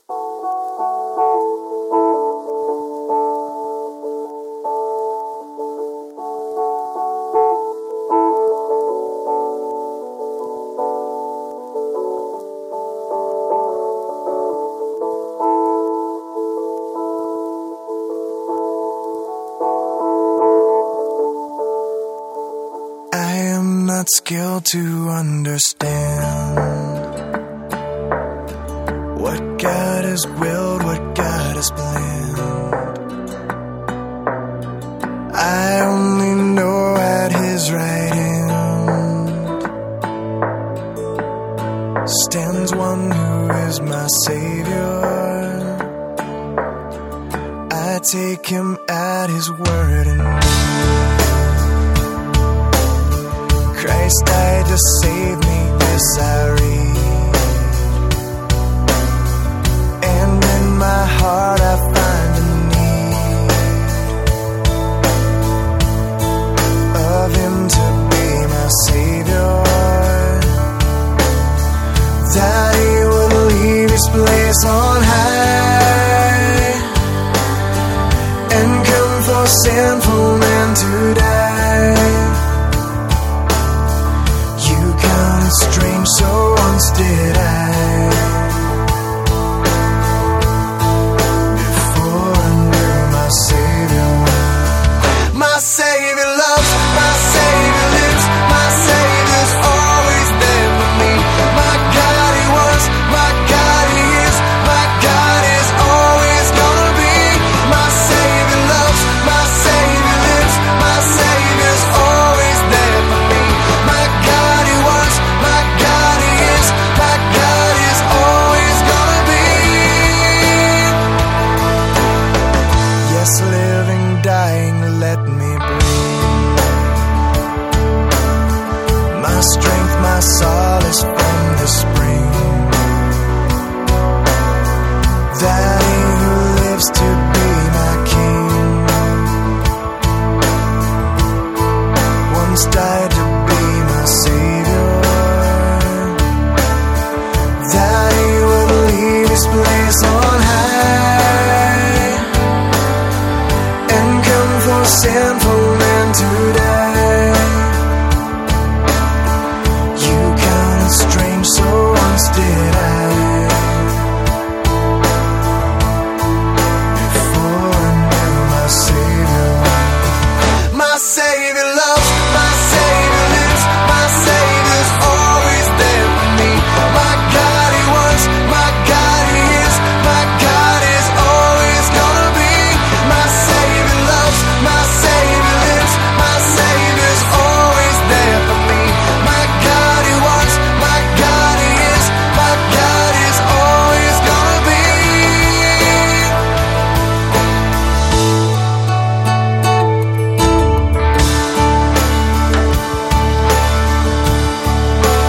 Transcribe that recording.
Not skilled to understand what God has willed, what God has planned. I only know at His right hand stands one who is my Savior. I take Him at His word and Christ died to save me, this I read. And in my heart I find a need of Him to be my Savior, that He would leave His place on